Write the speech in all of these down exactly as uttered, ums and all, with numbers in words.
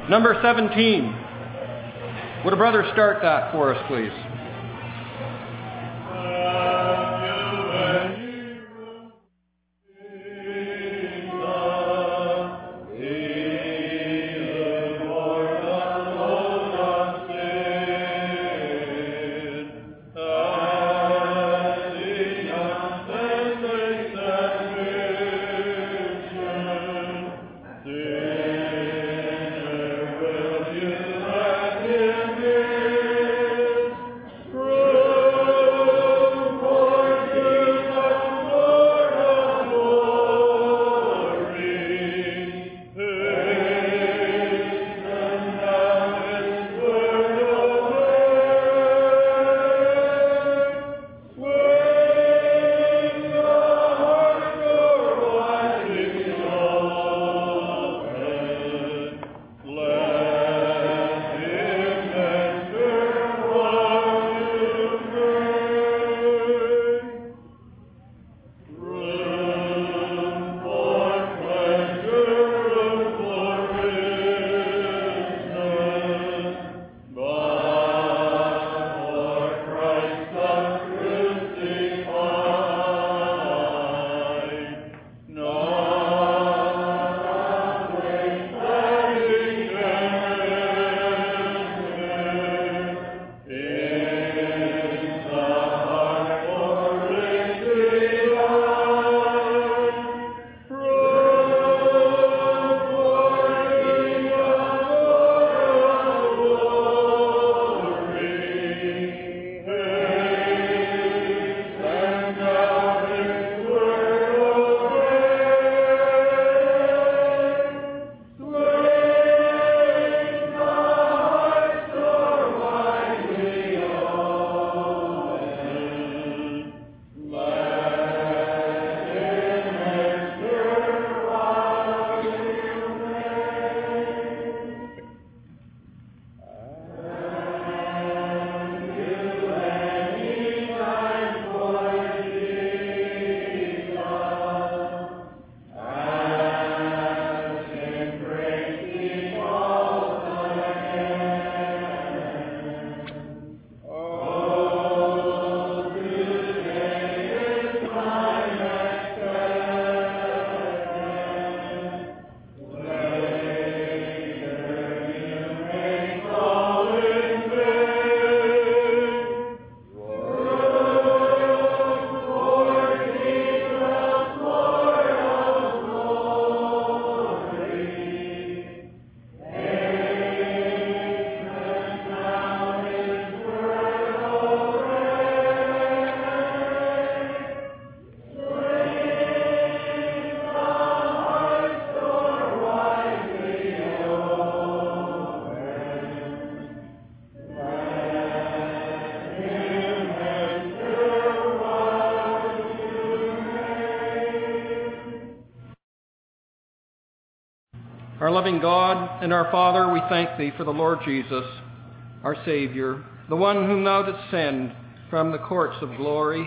Number seventeen. Would a brother start that for us, please? Our loving God and our Father, we thank Thee for the Lord Jesus, our Savior, the one whom Thou didst send from the courts of glory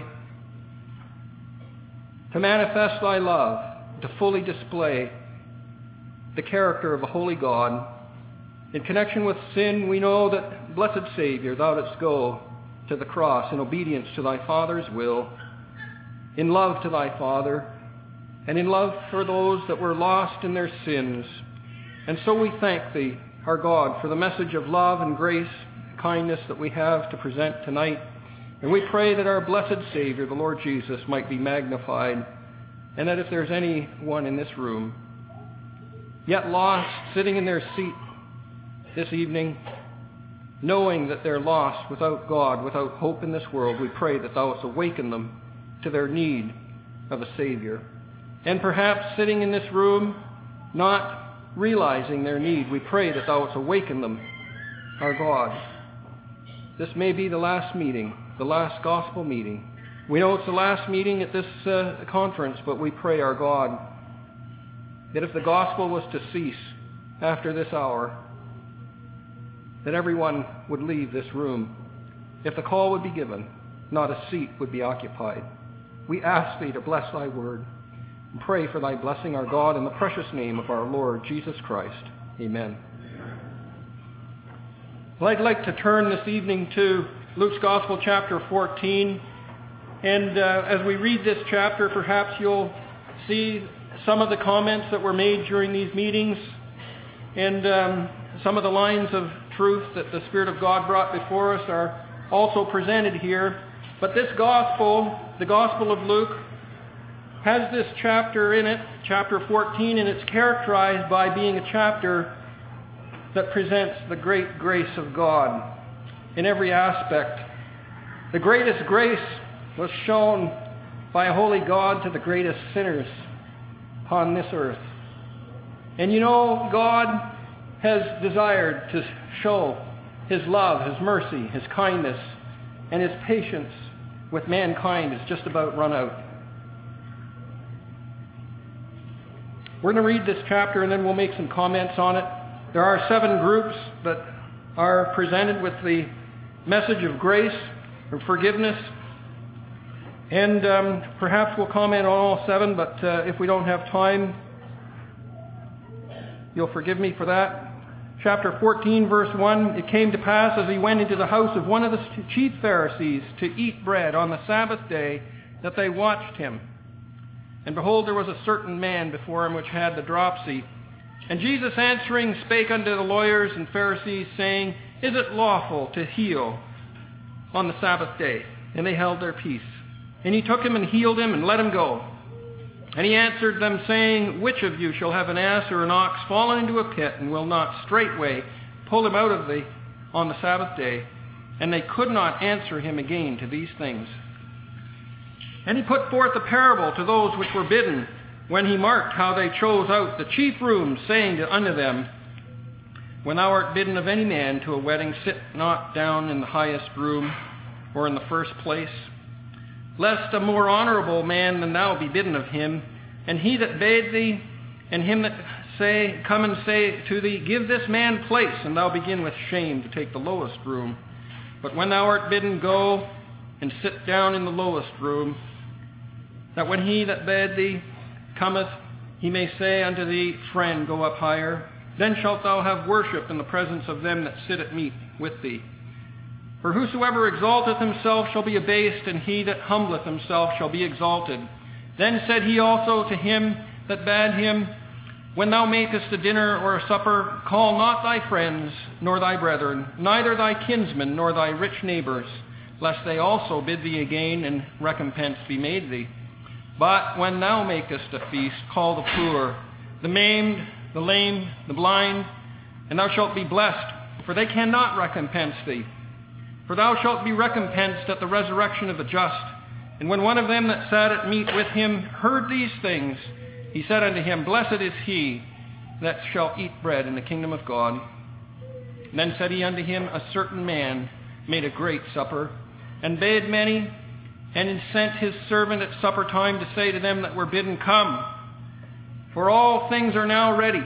to manifest Thy love, to fully display the character of a holy God. In connection with sin, we know that, blessed Savior, Thou didst go to the cross in obedience to Thy Father's will, in love to Thy Father, and in love for those that were lost in their sins. And so we thank Thee, our God, for the message of love and grace and kindness that we have to present tonight. And we pray that our blessed Savior, the Lord Jesus, might be magnified, and that if there's anyone in this room yet lost, sitting in their seat this evening, knowing that they're lost without God, without hope in this world, we pray that Thou wouldst awaken them to their need of a Savior. And perhaps sitting in this room, not realizing their need, we pray that Thou wouldst awaken them, our God. This may be the last meeting, the last gospel meeting. We know it's the last meeting at this uh, conference, but we pray, our God, that if the gospel was to cease after this hour, that everyone would leave this room. If the call would be given, not a seat would be occupied. We ask Thee to bless Thy word, and pray for Thy blessing, our God, in the precious name of our Lord Jesus Christ. Amen. Well, I'd like to turn this evening to Luke's Gospel, chapter fourteen. And uh, as we read this chapter, perhaps you'll see some of the comments that were made during these meetings and um, some of the lines of truth that the Spirit of God brought before us are also presented here. But this Gospel, the Gospel of Luke, has this chapter in it, chapter fourteen, and it's characterized by being a chapter that presents the great grace of God in every aspect. The greatest grace was shown by a holy God to the greatest sinners upon this earth. And you know, God has desired to show His love, His mercy, His kindness, and His patience with mankind is just about run out. We're going to read this chapter and then we'll make some comments on it. There are seven groups that are presented with the message of grace or forgiveness. And um, perhaps we'll comment on all seven, but uh, if we don't have time, you'll forgive me for that. Chapter fourteen, verse one, it came to pass as he went into the house of one of the chief Pharisees to eat bread on the Sabbath day that they watched him. And behold, there was a certain man before him which had the dropsy. And Jesus answering spake unto the lawyers and Pharisees, saying, Is it lawful to heal on the Sabbath day? And they held their peace. And he took him and healed him and let him go. And he answered them, saying, Which of you shall have an ass or an ox fallen into a pit, and will not straightway pull him out of the on the Sabbath day? And they could not answer him again to these things. And he put forth a parable to those which were bidden, when he marked how they chose out the chief rooms, saying unto them, When thou art bidden of any man to a wedding, sit not down in the highest room, or in the first place, lest a more honorable man than thou be bidden of him, and he that bade thee, and him that say, come and say to thee, Give this man place, and thou begin with shame to take the lowest room. But when thou art bidden, go and sit down in the lowest room, that when he that bade thee cometh, he may say unto thee, Friend, go up higher. Then shalt thou have worship in the presence of them that sit at meat with thee. For whosoever exalteth himself shall be abased, and he that humbleth himself shall be exalted. Then said he also to him that bade him, When thou makest a dinner or a supper, call not thy friends, nor thy brethren, neither thy kinsmen, nor thy rich neighbors, lest they also bid thee again, and recompense be made thee. But when thou makest a feast, call the poor, the maimed, the lame, the blind, and thou shalt be blessed, for they cannot recompense thee. For thou shalt be recompensed at the resurrection of the just. And when one of them that sat at meat with him heard these things, he said unto him, Blessed is he that shall eat bread in the kingdom of God. And then said he unto him, A certain man made a great supper, and bade many, and sent his servant at supper time to say to them that were bidden, Come, for all things are now ready.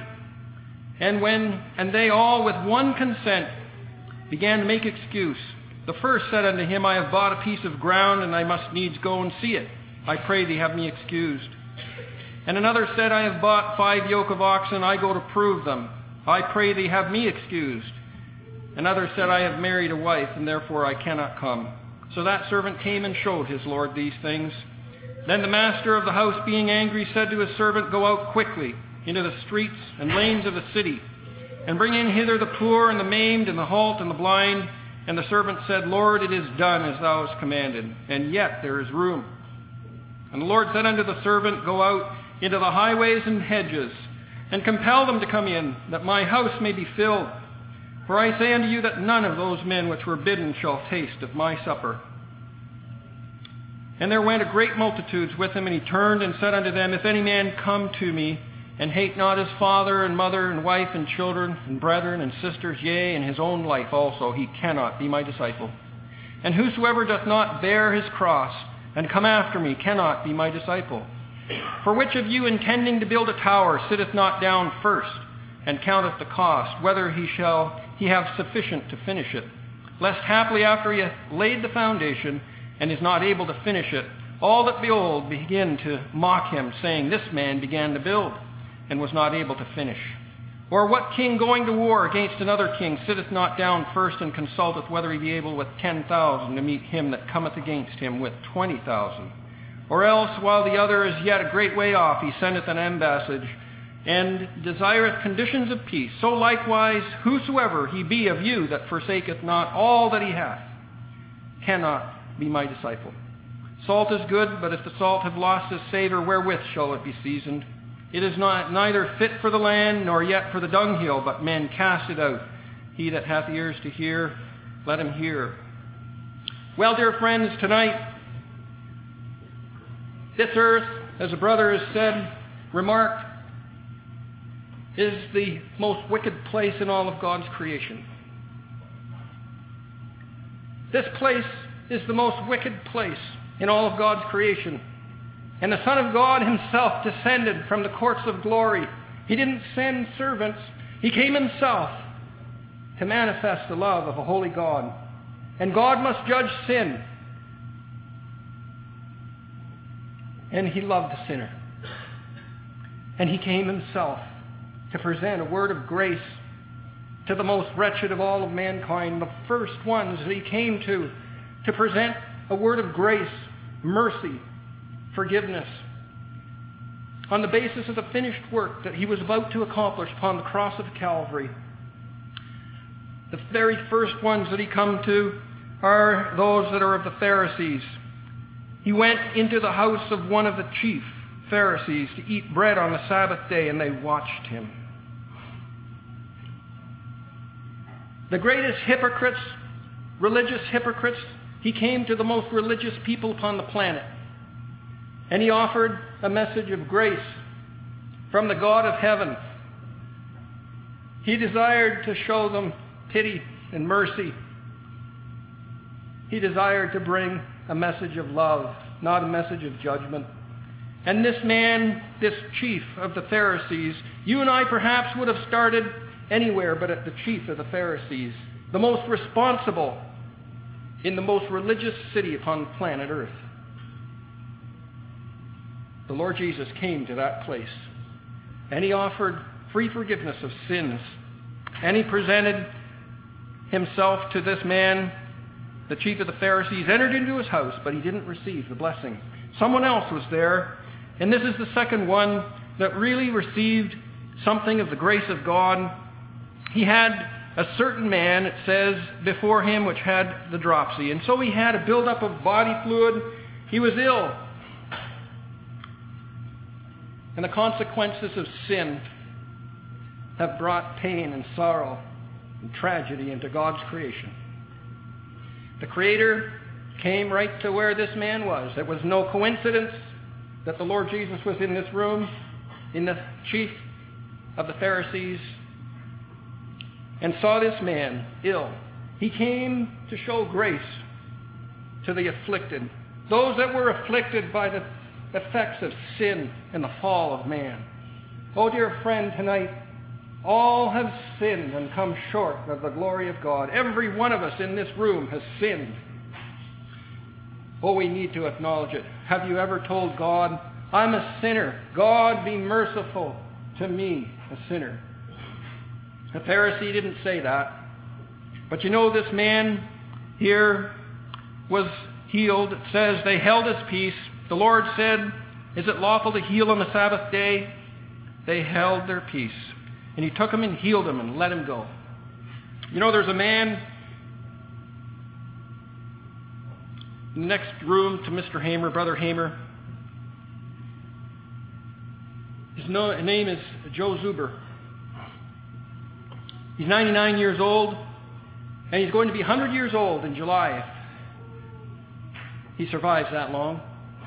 And when and they all with one consent began to make excuse. The first said unto him, I have bought a piece of ground, and I must needs go and see it. I pray thee, have me excused. And another said, I have bought five yoke of oxen, I go to prove them. I pray thee, have me excused. Another said, I have married a wife, and therefore I cannot come. So that servant came and showed his lord these things. Then the master of the house, being angry, said to his servant, Go out quickly into the streets and lanes of the city, and bring in hither the poor and the maimed and the halt and the blind. And the servant said, Lord, it is done as thou hast commanded, and yet there is room. And the Lord said unto the servant, Go out into the highways and hedges, and compel them to come in, that my house may be filled. For I say unto you that none of those men which were bidden shall taste of my supper. And there went a great multitudes with him, and he turned and said unto them, If any man come to me, and hate not his father and mother and wife and children and brethren and sisters, yea, and his own life also, he cannot be my disciple. And whosoever doth not bear his cross and come after me cannot be my disciple. For which of you, intending to build a tower, sitteth not down first, and counteth the cost, whether he shall he have sufficient to finish it? Lest haply after he hath laid the foundation, and is not able to finish it, all that behold begin to mock him, saying, This man began to build, and was not able to finish. Or what king going to war against another king sitteth not down first and consulteth whether he be able with ten thousand to meet him that cometh against him with twenty thousand? Or else, while the other is yet a great way off, he sendeth an ambassage, and desireth conditions of peace. So likewise, whosoever he be of you that forsaketh not all that he hath, cannot be my disciple. Salt is good, but if the salt have lost its savour, wherewith shall it be seasoned? It is not neither fit for the land, nor yet for the dunghill, but men cast it out. He that hath ears to hear, let him hear. Well, dear friends, tonight, this earth, as a brother has said, remarked, is the most wicked place in all of God's creation. This place is the most wicked place in all of God's creation. And the Son of God himself descended from the courts of glory. He didn't send servants. He came himself to manifest the love of a holy God. And God must judge sin. And he loved the sinner. And he came himself to present a word of grace to the most wretched of all of mankind, the first ones that he came to, to present a word of grace, mercy, forgiveness, on the basis of the finished work that he was about to accomplish upon the cross of Calvary. The very first ones that he come to are those that are of the Pharisees. He went into the house of one of the chief Pharisees to eat bread on the Sabbath day, and they watched him. The greatest hypocrites, religious hypocrites, he came to the most religious people upon the planet. And he offered a message of grace from the God of heaven. He desired to show them pity and mercy. He desired to bring a message of love, not a message of judgment. And this man, this chief of the Pharisees, you and I perhaps would have started anywhere but at the chief of the Pharisees, the most responsible in the most religious city upon planet Earth. The Lord Jesus came to that place, and he offered free forgiveness of sins, and he presented himself to this man, the chief of the Pharisees, entered into his house, but he didn't receive the blessing. Someone else was there, and this is the second one that really received something of the grace of God. He had a certain man, it says, before him which had the dropsy. And so he had a buildup of body fluid. He was ill. And the consequences of sin have brought pain and sorrow and tragedy into God's creation. The Creator came right to where this man was. It was no coincidence that the Lord Jesus was in this room, in the chief of the Pharisees, and saw this man ill. He came to show grace to the afflicted, those that were afflicted by the effects of sin and the fall of man. Oh, dear friend, tonight, all have sinned and come short of the glory of God. Every one of us in this room has sinned. Oh, we need to acknowledge it. Have you ever told God, I'm a sinner. God, be merciful to me, a sinner? The Pharisee didn't say that. But you know, this man here was healed. It says they held his peace. The Lord said, is it lawful to heal on the Sabbath day? They held their peace. And he took him and healed him and let him go. You know, there's a man in the next room to Mister Hamer, Brother Hamer. His name is Joe Zuber. He's ninety-nine years old, and he's going to be one hundred years old in July if he survives that long.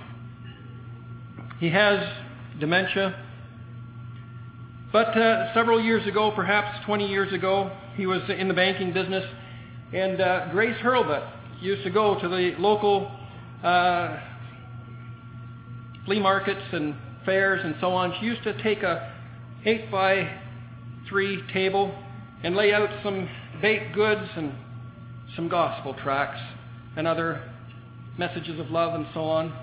He has dementia. But uh, several years ago, perhaps twenty years ago, he was in the banking business, and uh, Grace Hurlbut used to go to the local uh, flea markets and fairs and so on. She used to take a eight by three table and lay out some baked goods and some gospel tracts and other messages of love and so on.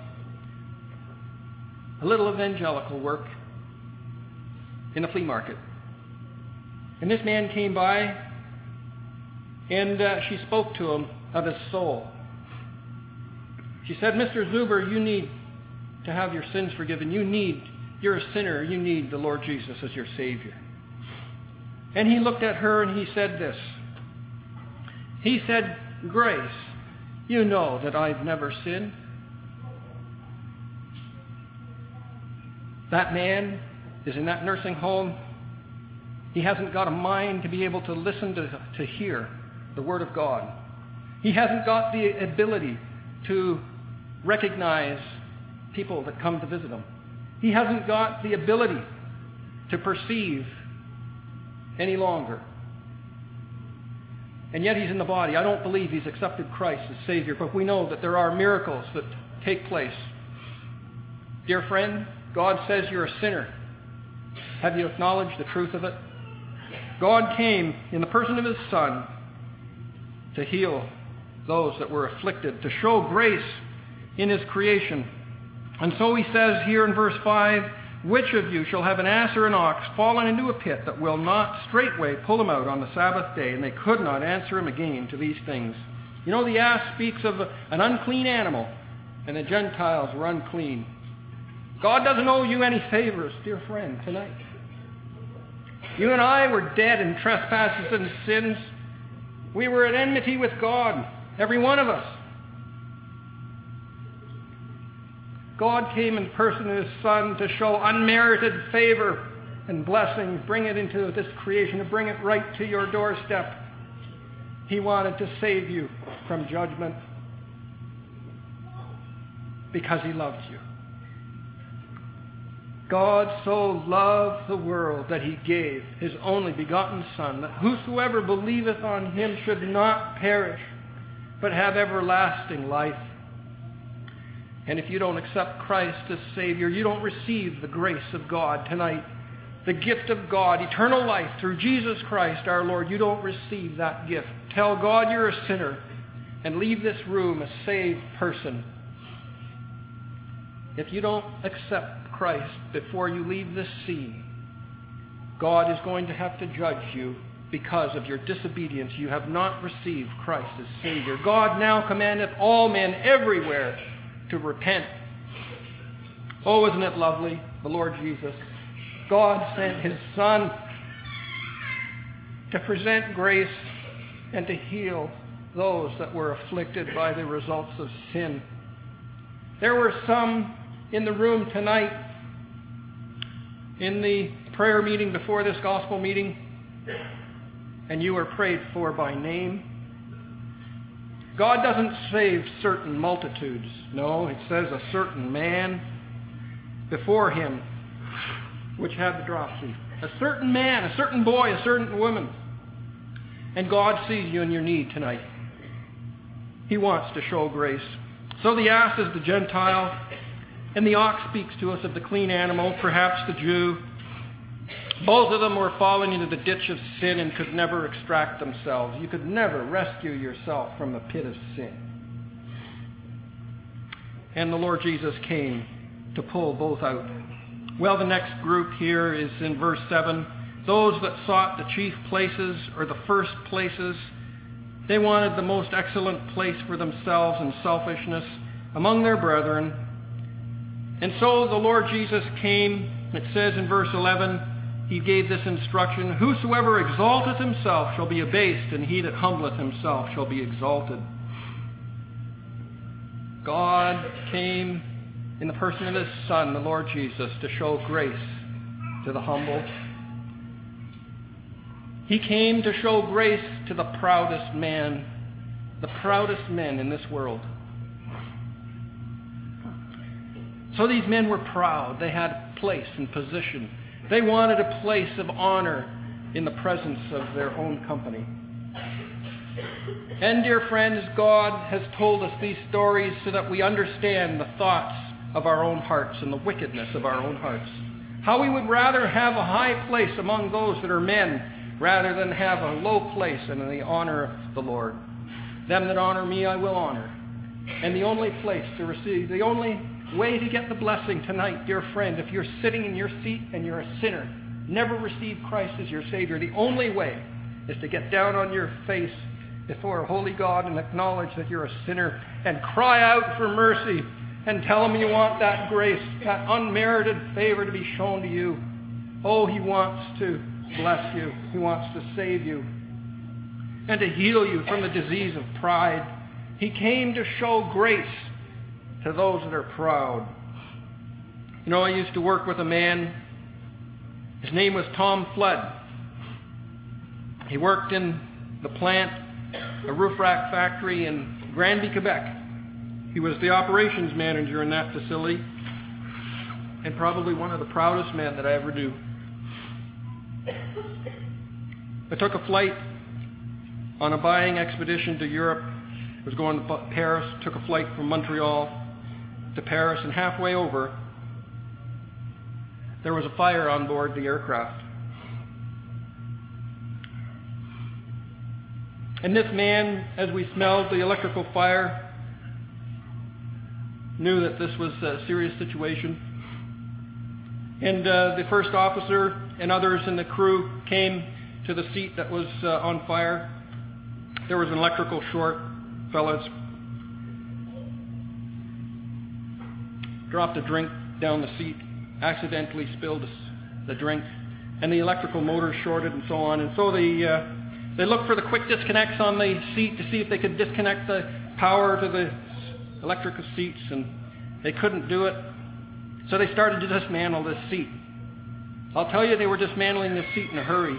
A little evangelical work in a flea market. And this man came by, and uh, she spoke to him of his soul. She said, Mister Zuber, you need to have your sins forgiven. You need, you're a sinner. You need the Lord Jesus as your Savior. And he looked at her and he said this. He said, Grace, you know that I've never sinned. That man is in that nursing home. He hasn't got a mind to be able to listen to, to hear the Word of God. He hasn't got the ability to recognize people that come to visit him. He hasn't got the ability to perceive any longer. And yet he's in the body. I don't believe he's accepted Christ as Savior, but we know that there are miracles that take place. Dear friend, God says you're a sinner. Have you acknowledged the truth of it? God came in the person of his Son to heal those that were afflicted, to show grace in his creation. And so he says here in verse five, which of you shall have an ass or an ox fallen into a pit that will not straightway pull him out on the Sabbath day? And they could not answer him again to these things. You know, the ass speaks of an unclean animal, and the Gentiles were unclean. God doesn't owe you any favors, dear friend, tonight. You and I were dead in trespasses and sins. We were at enmity with God, every one of us. God came in person of his Son to show unmerited favor and blessing, bring it into this creation, to bring it right to your doorstep. He wanted to save you from judgment because he loved you. God so loved the world that he gave his only begotten Son, that whosoever believeth on him should not perish, but have everlasting life. And if you don't accept Christ as Savior, you don't receive the grace of God tonight, the gift of God, eternal life through Jesus Christ our Lord. You don't receive that gift. Tell God you're a sinner and leave this room a saved person. If you don't accept Christ before you leave this scene, God is going to have to judge you because of your disobedience. You have not received Christ as Savior. God now commandeth all men everywhere to repent. Oh, isn't it lovely, the Lord Jesus? God sent his Son to present grace and to heal those that were afflicted by the results of sin. There were some in the room tonight, in the prayer meeting before this gospel meeting, and you were prayed for by name. God doesn't save certain multitudes. No, it says a certain man before him which had the dropsy. A certain man, a certain boy, a certain woman. And God sees you in your need tonight. He wants to show grace. So the ass is the Gentile, and the ox speaks to us of the clean animal, perhaps the Jew. Both of them were falling into the ditch of sin and could never extract themselves. You could never rescue yourself from the pit of sin. And the Lord Jesus came to pull both out. Well, the next group here is in verse seven. Those that sought the chief places or the first places, they wanted the most excellent place for themselves in selfishness among their brethren. And so the Lord Jesus came. It says in verse eleven, he gave this instruction, whosoever exalteth himself shall be abased, and he that humbleth himself shall be exalted. God came in the person of his Son, the Lord Jesus, to show grace to the humble. He came to show grace to the proudest man, the proudest men in this world. So these men were proud. They had place and position. They wanted a place of honor in the presence of their own company. And dear friends, God has told us these stories so that we understand the thoughts of our own hearts and the wickedness of our own hearts. How we would rather have a high place among those that are men rather than have a low place in the honor of the Lord. Them that honor me I will honor. And the only place to receive, the only way to get the blessing tonight, dear friend, if you're sitting in your seat and you're a sinner, never received Christ as your Savior, the only way is to get down on your face before a holy God and acknowledge that you're a sinner and cry out for mercy and tell him you want that grace, that unmerited favor to be shown to you. Oh, he wants to bless you. He wants to save you and to heal you from the disease of pride. He came to show grace to those that are proud. You know, I used to work with a man. His name was Tom Flood. He worked in the plant, a roof rack factory in Granby, Quebec. He was the operations manager in that facility and probably one of the proudest men that I ever knew. I took a flight on a buying expedition to Europe. I was going to Paris, took a flight from Montreal to Paris, and halfway over, there was a fire on board the aircraft. And this man, as we smelled the electrical fire, knew that this was a serious situation. And uh, the first officer and others in the crew came to the seat that was uh, on fire. There was an electrical short. Fellas dropped a drink down the seat, accidentally spilled the drink, and the electrical motor shorted and so on. And so they, uh, they looked for the quick disconnects on the seat to see if they could disconnect the power to the electrical seats, and they couldn't do it. So they started to dismantle this seat. I'll tell you, they were dismantling this seat in a hurry.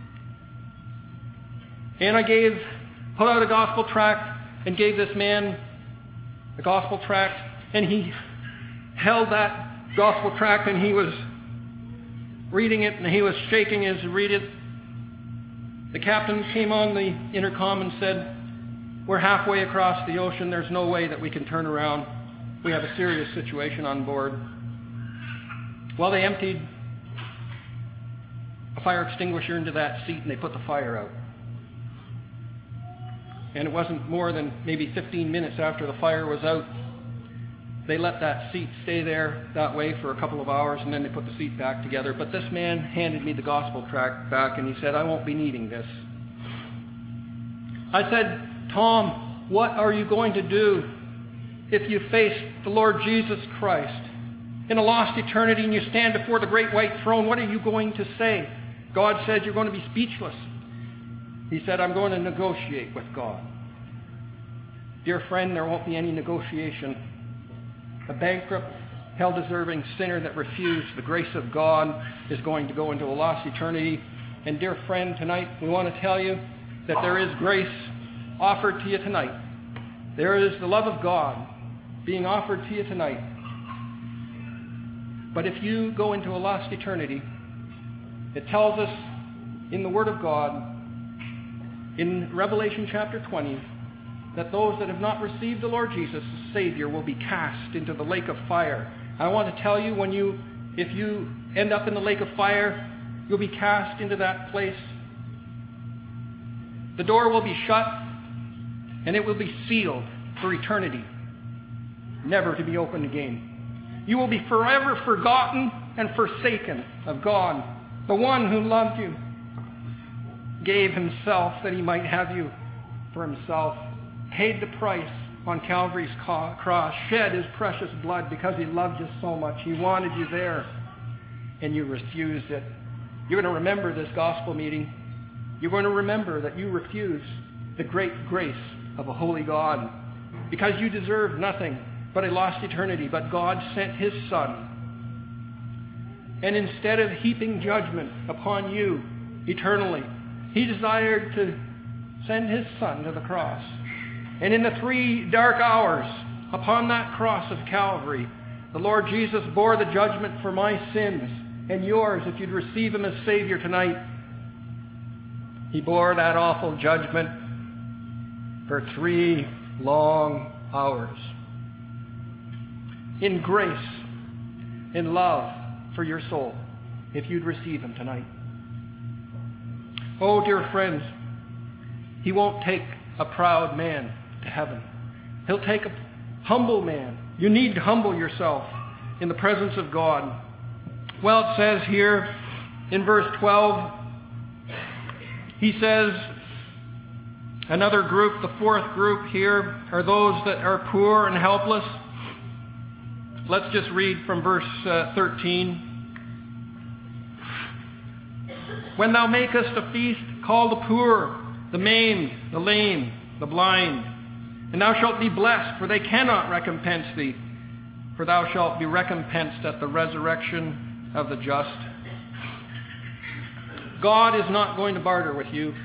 And I gave, put out a gospel tract and gave this man a gospel tract, and he held that gospel tract and he was reading it and he was shaking as he read it. The captain came on the intercom and said, "We're halfway across the ocean. There's no way that we can turn around. We have a serious situation on board." Well, they emptied a fire extinguisher into that seat and they put the fire out. And it wasn't more than maybe fifteen minutes after the fire was out, they let that seat stay there that way for a couple of hours, and then they put the seat back together. But this man handed me the gospel tract back, and he said, "I won't be needing this." I said, "Tom, what are you going to do if you face the Lord Jesus Christ in a lost eternity and you stand before the great white throne? What are you going to say?" God said, "You're going to be speechless." He said, "I'm going to negotiate with God." Dear friend, there won't be any negotiation. A bankrupt, hell-deserving sinner that refused the grace of God is going to go into a lost eternity. And dear friend, tonight we want to tell you that there is grace offered to you tonight. There is the love of God being offered to you tonight. But if you go into a lost eternity, it tells us in the Word of God, in Revelation chapter twenty, that those that have not received the Lord Jesus as Savior will be cast into the lake of fire. I want to tell you, when you, if you end up in the lake of fire, you'll be cast into that place. The door will be shut, and it will be sealed for eternity, never to be opened again. You will be forever forgotten and forsaken of God, the one who loved you, gave himself that he might have you for himself, paid the price on Calvary's cross, shed his precious blood because he loved you so much. He wanted you there, and you refused it. You're going to remember this gospel meeting. You're going to remember that you refused the great grace of a holy God because you deserved nothing but a lost eternity. But God sent his Son. And instead of heaping judgment upon you eternally, he desired to send his Son to the cross. And in the three dark hours upon that cross of Calvary, the Lord Jesus bore the judgment for my sins and yours if you'd receive him as Savior tonight. He bore that awful judgment for three long hours in grace, in love for your soul, if you'd receive him tonight. Oh, dear friends, he won't take a proud man to heaven. He'll take a humble man. You need to humble yourself in the presence of God. Well, it says here in verse twelve, he says, another group, the fourth group here, are those that are poor and helpless. Let's just read from verse uh, thirteen. When thou makest a feast, call the poor, the maimed, the lame, the blind. And thou shalt be blessed, for they cannot recompense thee. For thou shalt be recompensed at the resurrection of the just. God is not going to barter with you.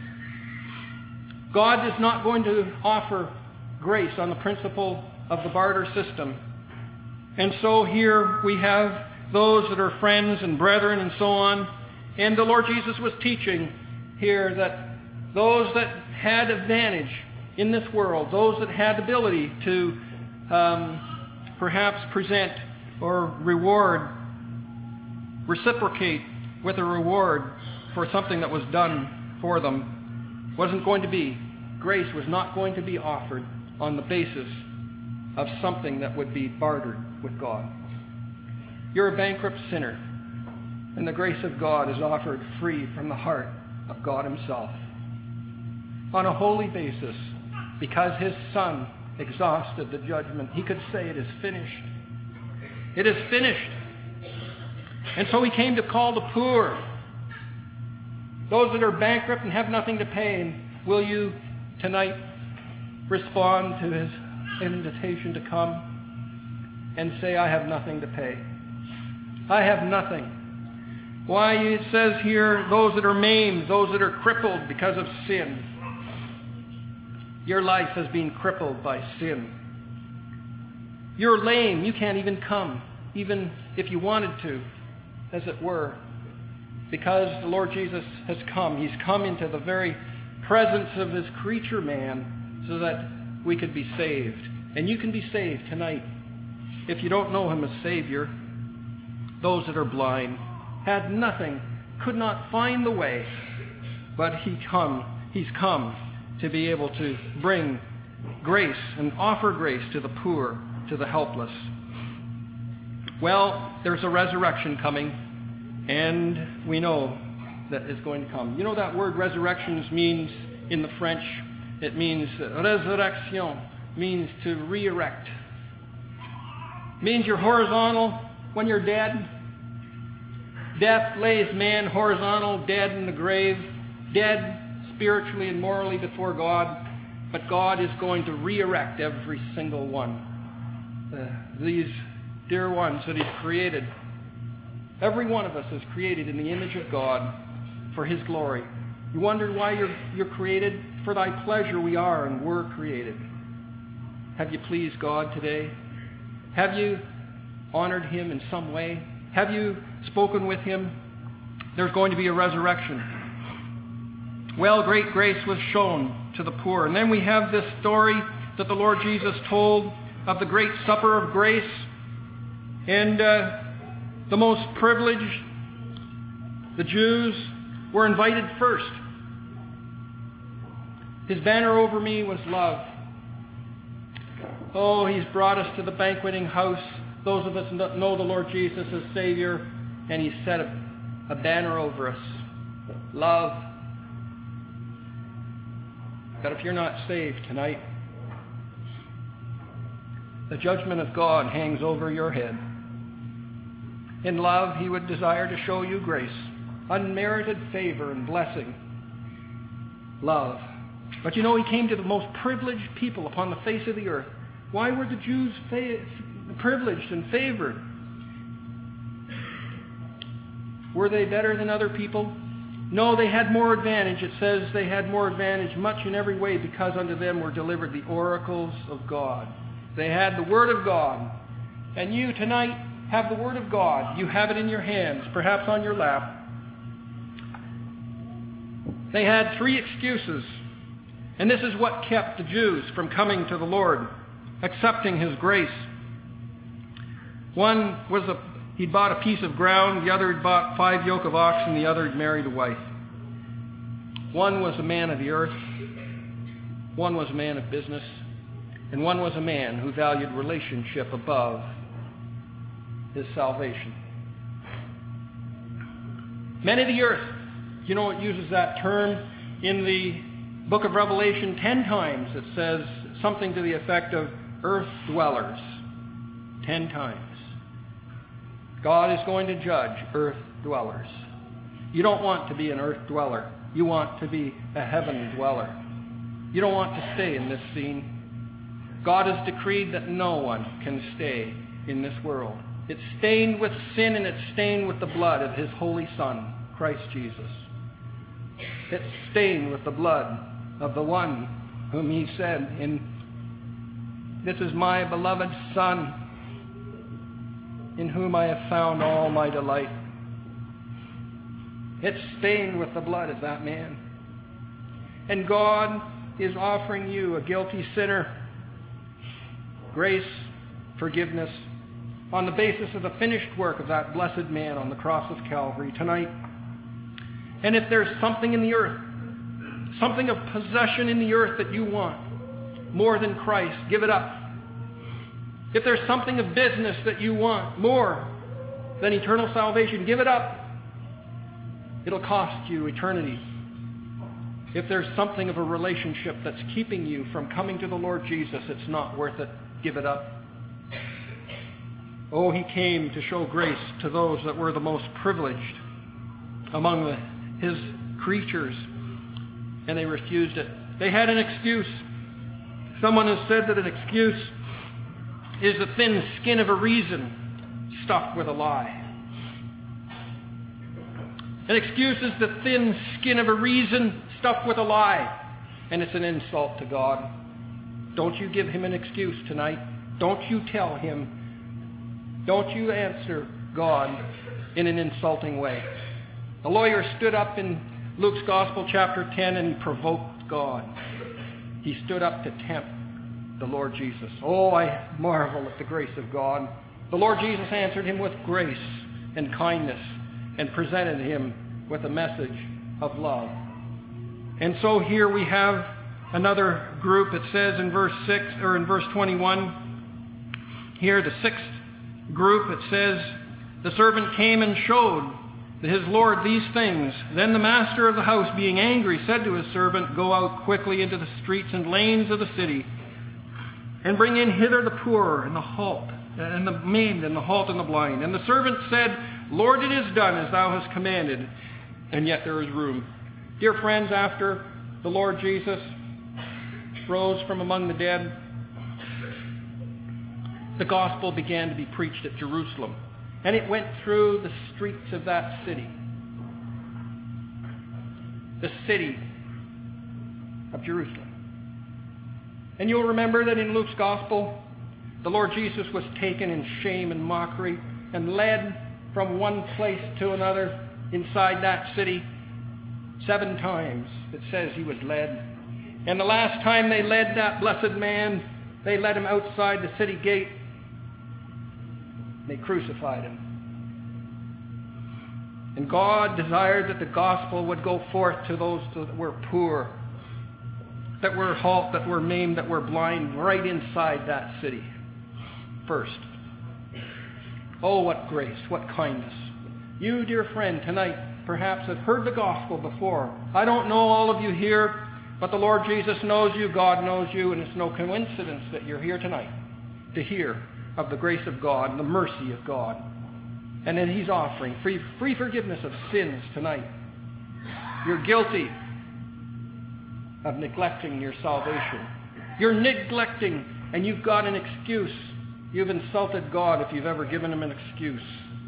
God is not going to offer grace on the principle of the barter system. And so here we have those that are friends and brethren and so on. And the Lord Jesus was teaching here that those that had advantage in this world, those that had ability to um, perhaps present or reward, reciprocate with a reward for something that was done for them, wasn't going to be. Grace was not going to be offered on the basis of something that would be bartered with God. You're a bankrupt sinner, and the grace of God is offered free from the heart of God himself on a holy basis, because his Son exhausted the judgment. He could say, it is finished. It is finished. And so he came to call the poor, those that are bankrupt and have nothing to pay. And will you tonight respond to his invitation to come and say, I have nothing to pay. I have nothing. Why, it says here, those that are maimed, those that are crippled because of sin. Your life has been crippled by sin. You're lame. You can't even come, even if you wanted to, as it were, because the Lord Jesus has come. He's come into the very presence of his creature man so that we could be saved. And you can be saved tonight. If you don't know him as Savior, those that are blind, had nothing, could not find the way, but he come, he's come to be able to bring grace and offer grace to the poor, to the helpless. Well, there's a resurrection coming, and we know that it's going to come. You know that word resurrection means, in the French, it means resurrection, means to re-erect. Means you're horizontal when you're dead. Death lays man horizontal, dead in the grave, dead spiritually and morally before God, but God is going to re-erect every single one. Uh, these dear ones that he's created. Every one of us is created in the image of God for his glory. You wonder why you're, you're created? For thy pleasure we are and were created. Have you pleased God today? Have you honored him in some way? Have you spoken with him? There's going to be a resurrection. Well, great grace was shown to the poor. And then we have this story that the Lord Jesus told of the great supper of grace. And uh, the most privileged, the Jews, were invited first. His banner over me was love. Oh, he's brought us to the banqueting house. Those of us know the Lord Jesus as Savior, and he's set a, a banner over us. Love. But if you're not saved tonight, the judgment of God hangs over your head. In love, he would desire to show you grace, unmerited favor and blessing. Love. But you know, he came to the most privileged people upon the face of the earth. Why were the Jews fa- privileged and favored? Were they better than other people? No, they had more advantage. It says they had more advantage much in every way, because unto them were delivered the oracles of God. They had the Word of God. And you tonight have the Word of God. You have it in your hands, perhaps on your lap. They had three excuses. And this is what kept the Jews from coming to the Lord, accepting his grace. One was a, he'd bought a piece of ground, the other had bought five yoke of oxen, the other had married a wife. One was a man of the earth, one was a man of business, and one was a man who valued relationship above his salvation. Men of the earth. You know, it uses that term in the book of Revelation ten times. It says something to the effect of earth dwellers. Ten times. God is going to judge earth dwellers. You don't want to be an earth dweller. You want to be a heaven dweller. You don't want to stay in this scene. God has decreed that no one can stay in this world. It's stained with sin and it's stained with the blood of His Holy Son, Christ Jesus. It's stained with the blood of the one whom He said in, "This is my beloved Son, in whom I have found all my delight." It's stained with the blood of that man. And God is offering you, a guilty sinner, grace, forgiveness, on the basis of the finished work of that blessed man on the cross of Calvary tonight. And if there's something in the earth, something of possession in the earth that you want more than Christ, give it up. If there's something of business that you want more than eternal salvation, give it up. It'll cost you eternity. If there's something of a relationship that's keeping you from coming to the Lord Jesus, it's not worth it. Give it up. Oh, He came to show grace to those that were the most privileged among the, His creatures, and they refused it. They had an excuse. Someone has said that an excuse is the thin skin of a reason stuffed with a lie. An excuse is the thin skin of a reason stuffed with a lie, and it's an insult to God. Don't you give Him an excuse tonight. Don't you tell Him. Don't you answer God in an insulting way. The lawyer stood up in Luke's Gospel, chapter ten, and he provoked God. He stood up to tempt the Lord Jesus. Oh, I marvel at the grace of God. The Lord Jesus answered him with grace and kindness and presented him with a message of love. And so here we have another group. It says in verse six or in verse twenty-one, here the sixth group, it says, "The servant came and showed his Lord these things. Then the master of the house, being angry, said to his servant, Go out quickly into the streets and lanes of the city, and bring in hither the poor and the halt, and the maimed and the halt and the blind." And the servant said, "Lord, it is done as thou hast commanded, and yet there is room." Dear friends, after the Lord Jesus rose from among the dead, the gospel began to be preached at Jerusalem. And it went through the streets of that city. The city of Jerusalem. And you'll remember that in Luke's Gospel, the Lord Jesus was taken in shame and mockery and led from one place to another inside that city. Seven times it says he was led. And the last time they led that blessed man, they led him outside the city gate. They crucified him. And God desired that the gospel would go forth to those that were poor, that were halt, that were maimed, that were blind, right inside that city first. Oh, what grace, what kindness. You, dear friend, tonight perhaps have heard the gospel before. I don't know all of you here, but the Lord Jesus knows you, God knows you, and it's no coincidence that you're here tonight to hear of the grace of God and the mercy of God. And that He's offering free, free forgiveness of sins tonight. You're guilty of neglecting your salvation. You're neglecting, and you've got an excuse. You've insulted God if you've ever given Him an excuse.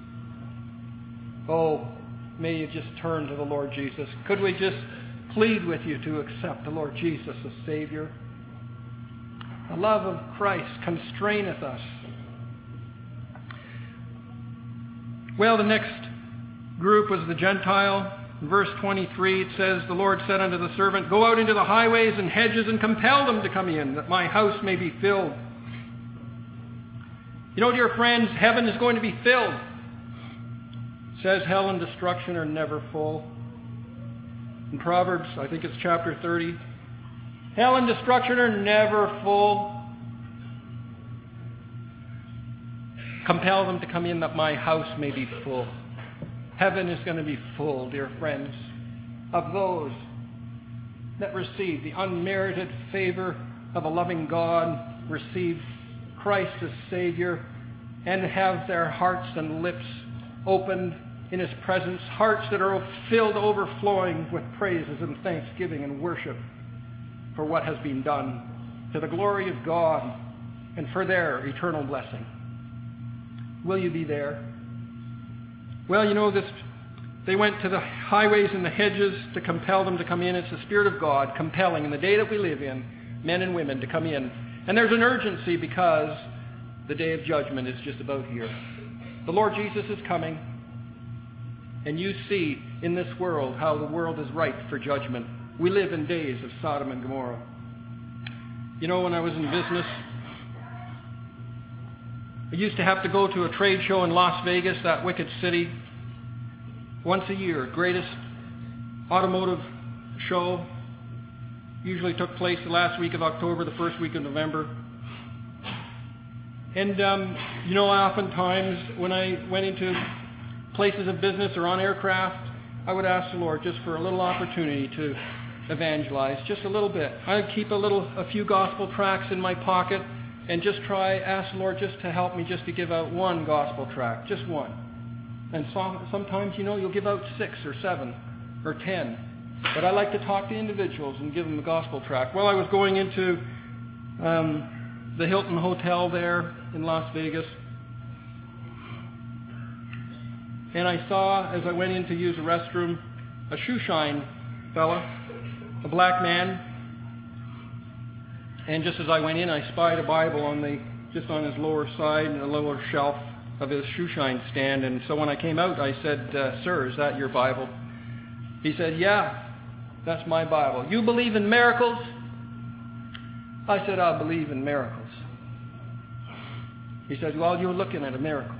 Oh, may you just turn to the Lord Jesus. Could we just plead with you to accept the Lord Jesus as Savior? The love of Christ constraineth us. Well, the next group was the Gentile. In verse twenty-three, it says, "The Lord said unto the servant, Go out into the highways and hedges and compel them to come in, that my house may be filled." You know, dear friends, heaven is going to be filled. It says hell and destruction are never full. In Proverbs, I think it's chapter thirty, hell and destruction are never full. Compel them to come in that my house may be full. Heaven is going to be full, dear friends, of those that receive the unmerited favor of a loving God, receive Christ as Savior, and have their hearts and lips opened in His presence, hearts that are filled overflowing with praises and thanksgiving and worship for what has been done to the glory of God and for their eternal blessing. Will you be there? Well, you know, this. They went to the highways and the hedges to compel them to come in. It's the Spirit of God compelling in the day that we live in, men and women to come in. And there's an urgency because the day of judgment is just about here. The Lord Jesus is coming. And you see in this world how the world is ripe for judgment. We live in days of Sodom and Gomorrah. You know, when I was in business, I used to have to go to a trade show in Las Vegas, that wicked city, once a year. Greatest automotive show. Usually took place the last week of October, the first week of November. And, um, you know, oftentimes when I went into places of business or on aircraft, I would ask the Lord just for a little opportunity to evangelize, just a little bit. I'd keep a little, a few gospel tracts in my pocket and just try, ask the Lord just to help me just to give out one gospel tract, just one. And so, sometimes, you know, you'll give out six or seven or ten. But I like to talk to individuals and give them the gospel tract. Well, I was going into um, the Hilton Hotel there in Las Vegas. And I saw, as I went in to use a restroom, a shoe shine fella, a black man. And just as I went in, I spied a Bible on the, just on his lower side, a lower shelf of his shoe shine stand. And so when I came out, I said, uh, "Sir, is that your Bible?" He said, "Yeah, that's my Bible." "You believe in miracles?" I said, "I believe in miracles." He said, "Well, you're looking at a miracle."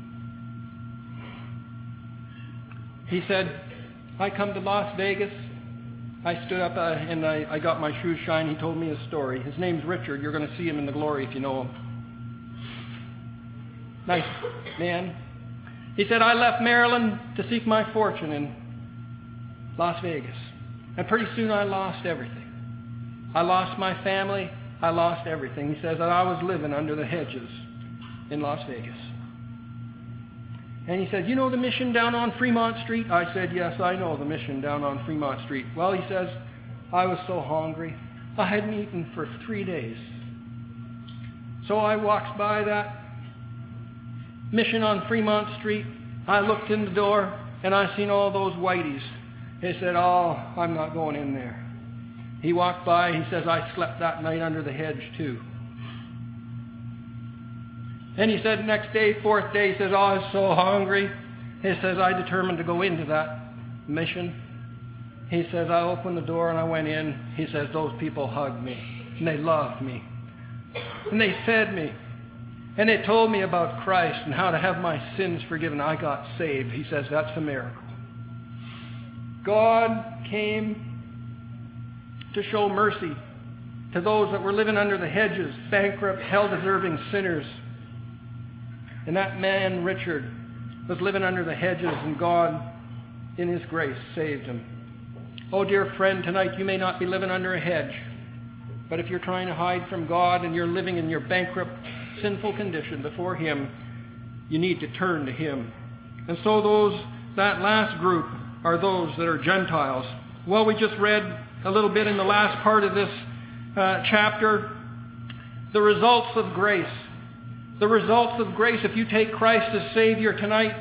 He said, "I come to Las Vegas. I stood up uh, and I, I got my shoes shine." He told me his story. His name's Richard. You're going to see him in the glory if you know him. Nice man. He said, "I left Maryland to seek my fortune in Las Vegas. And pretty soon I lost everything. I lost my family. I lost everything." He says that I was living under the hedges in Las Vegas. And he said, "You know the mission down on Fremont Street?" I said, "Yes, I know the mission down on Fremont Street." Well, he says, "I was so hungry. I hadn't eaten for three days. So I walked by that mission on Fremont Street. I looked in the door, and I seen all those whiteys. He said, 'Oh, I'm not going in there.' He walked by. He says, 'I slept that night under the hedge, too.' And he said, next day, fourth day, he says, 'Oh, I was so hungry.' He says, 'I determined to go into that mission.' He says, 'I opened the door and I went in.' He says, 'Those people hugged me and they loved me and they fed me and they told me about Christ and how to have my sins forgiven. I got saved.' He says, 'That's a miracle.' God came to show mercy to those that were living under the hedges, bankrupt, hell-deserving sinners. And that man, Richard, was living under the hedges, and God, in His grace, saved him. Oh, dear friend, tonight you may not be living under a hedge, but if you're trying to hide from God and you're living in your bankrupt, sinful condition before Him, you need to turn to Him. And so those, that last group are those that are Gentiles. Well, we just read a little bit in the last part of this uh, chapter, the results of grace. The results of grace, if you take Christ as Savior tonight,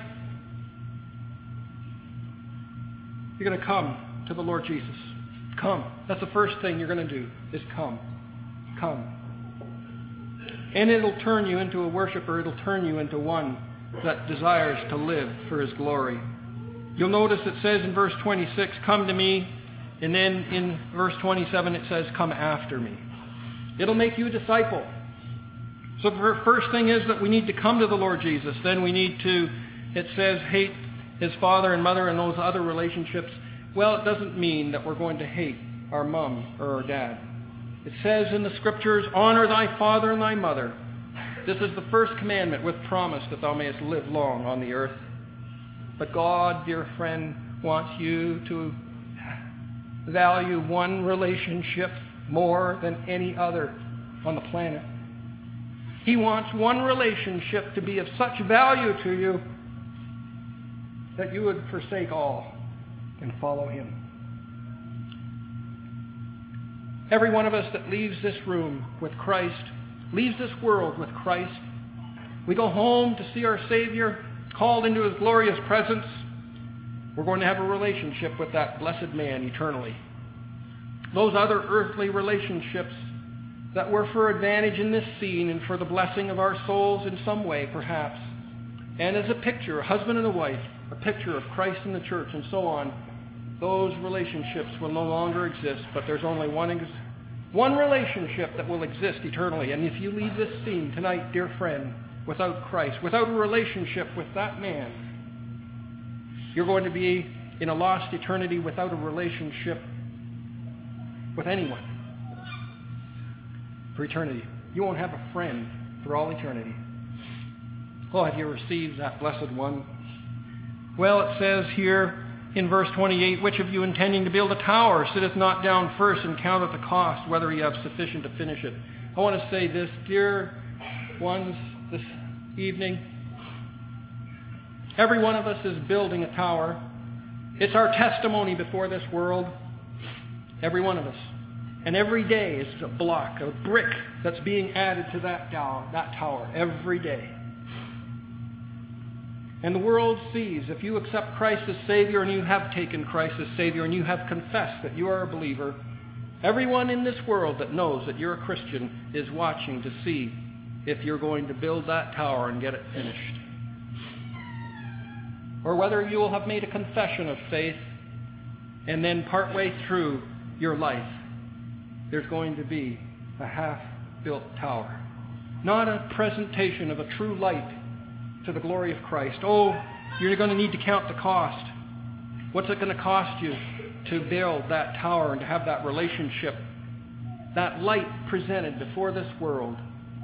you're going to come to the Lord Jesus. Come. That's the first thing you're going to do, is come. Come. And it'll turn you into a worshiper. It'll turn you into one that desires to live for His glory. You'll notice it says in verse twenty-six, "Come to me." And then in verse twenty-seven it says, "Come after me." It'll make you a disciple. So the first thing is that we need to come to the Lord Jesus. Then we need to, it says, hate his father and mother and those other relationships. Well, it doesn't mean that we're going to hate our mom or our dad. It says in the Scriptures, "Honor thy father and thy mother." This is the first commandment with promise that thou mayest live long on the earth. But God, dear friend, wants you to value one relationship more than any other on the planet. He wants one relationship to be of such value to you that you would forsake all and follow Him. Every one of us that leaves this room with Christ, leaves this world with Christ, we go home to see our Savior, called into His glorious presence. We're going to have a relationship with that blessed man eternally. Those other earthly relationships that were for advantage in this scene and for the blessing of our souls in some way, perhaps, and as a picture, a husband and a wife, a picture of Christ and the church and so on, those relationships will no longer exist, but there's only one, ex- one relationship that will exist eternally. And if you leave this scene tonight, dear friend, without Christ, without a relationship with that man, you're going to be in a lost eternity without a relationship with anyone for eternity. You won't have a friend for all eternity. Oh, have you received that blessed one? Well, it says here in verse twenty-eight, which of you intending to build a tower sitteth not down first and counteth the cost, whether he have sufficient to finish it? I want to say this, dear ones, this evening. Every one of us is building a tower. It's our testimony before this world. Every one of us. And every day is a block, a brick that's being added to that tower, that tower every day. And the world sees, if you accept Christ as Savior and you have taken Christ as Savior and you have confessed that you are a believer, everyone in this world that knows that you're a Christian is watching to see if you're going to build that tower and get it finished. Or whether you will have made a confession of faith and then partway through your life, there's going to be a half-built tower. Not a presentation of a true light to the glory of Christ. Oh, you're going to need to count the cost. What's it going to cost you to build that tower and to have that relationship, that light presented before this world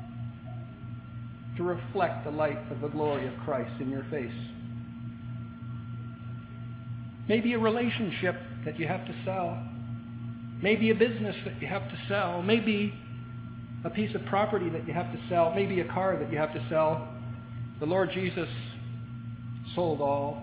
to reflect the light of the glory of Christ in your face? Maybe a relationship that you have to sell. Maybe a business that you have to sell. Maybe a piece of property that you have to sell. Maybe a car that you have to sell. The Lord Jesus sold all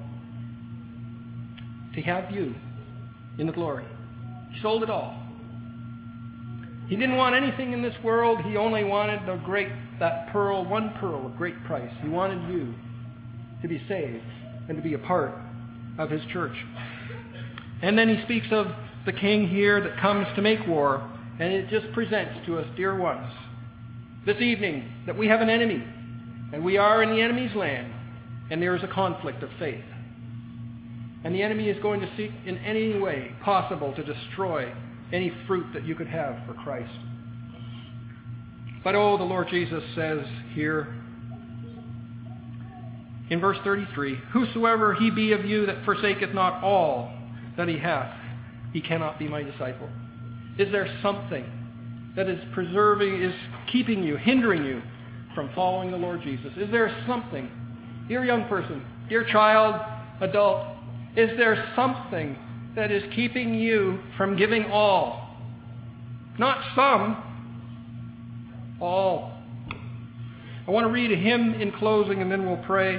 to have you in the glory. He sold it all. He didn't want anything in this world. He only wanted the great, that pearl, one pearl of great price. He wanted you to be saved and to be a part of His church. And then He speaks of the king here that comes to make war, and it just presents to us, dear ones, this evening that we have an enemy. And we are in the enemy's land, and there is a conflict of faith. And the enemy is going to seek in any way possible to destroy any fruit that you could have for Christ. But oh, the Lord Jesus says here in verse thirty-three, whosoever he be of you that forsaketh not all that he hath, he cannot be my disciple. Is there something that is preserving, is keeping you, hindering you from following the Lord Jesus? Is there something, dear young person, dear child, adult, is there something that is keeping you from giving all? Not some, all. I want to read a hymn in closing and then we'll pray.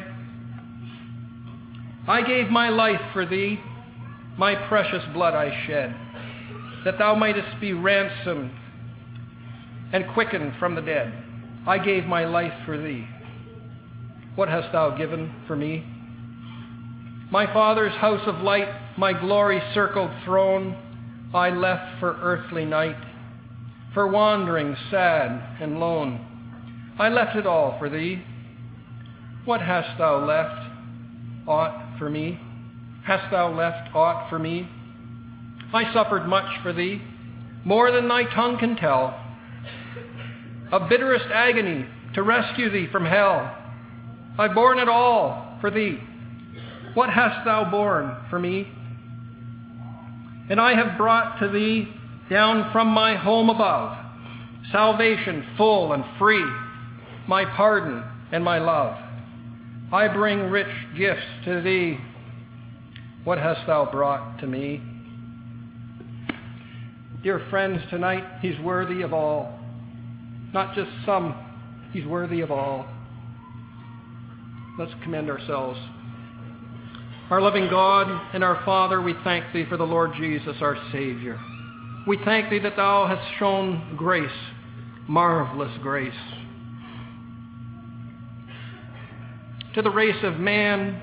I gave my life for thee, my precious blood I shed, that thou mightest be ransomed and quickened from the dead. I gave my life for thee. What hast thou given for me? My Father's house of light, my glory-circled throne, I left for earthly night, for wandering sad and lone. I left it all for thee. What hast thou left? Aught for me? Hast thou left aught for me? I suffered much for thee, more than thy tongue can tell, of bitterest agony to rescue thee from hell. I've borne it all for thee. What hast thou borne for me? And I have brought to thee down from my home above salvation full and free, my pardon and my love. I bring rich gifts to thee what hast thou brought to me? Dear friends, tonight he's worthy of all. Not just some, he's worthy of all. Let's commend ourselves. Our loving God and our Father, we thank thee for the Lord Jesus, our Savior. We thank thee that thou hast shown grace, marvelous grace, to the race of man,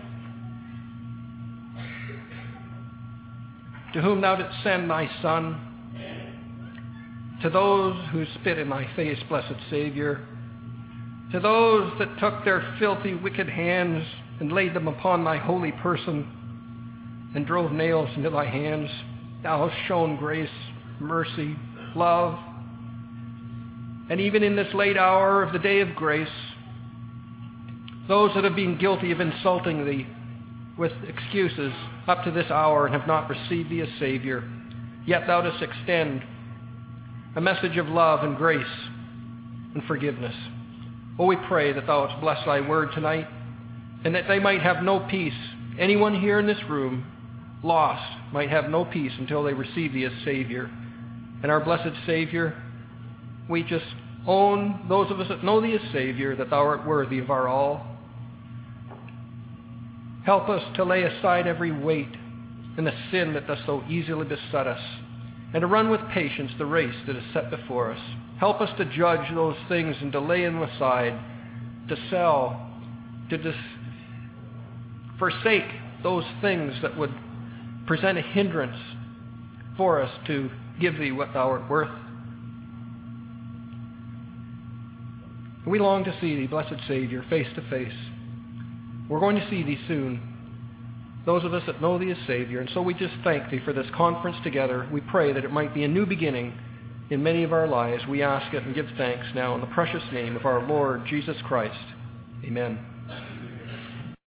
to whom thou didst send thy Son, to those who spit in thy face, blessed Savior, to those that took their filthy, wicked hands and laid them upon thy holy person and drove nails into thy hands. Thou hast shown grace, mercy, love. And even in this late hour of the day of grace, those that have been guilty of insulting thee with excuses up to this hour and have not received thee as Savior, yet thou dost extend a message of love and grace and forgiveness. Oh, we pray that thou wouldst bless thy word tonight, and that they might have no peace. Anyone here in this room, lost, might have no peace until they receive thee as Savior. And our blessed Savior, we just own, those of us that know thee as Savior, that thou art worthy of our all. Help us to lay aside every weight and the sin that does so easily beset us, and to run with patience the race that is set before us. Help us to judge those things and to lay them aside, to sell, to dis- forsake those things that would present a hindrance for us to give thee what thou art worth. We long to see thee, blessed Savior, face to face. We're going to see thee soon, those of us that know thee as Savior. And so we just thank thee for this conference together. We pray that it might be a new beginning in many of our lives. We ask it and give thanks now in the precious name of our Lord Jesus Christ. Amen.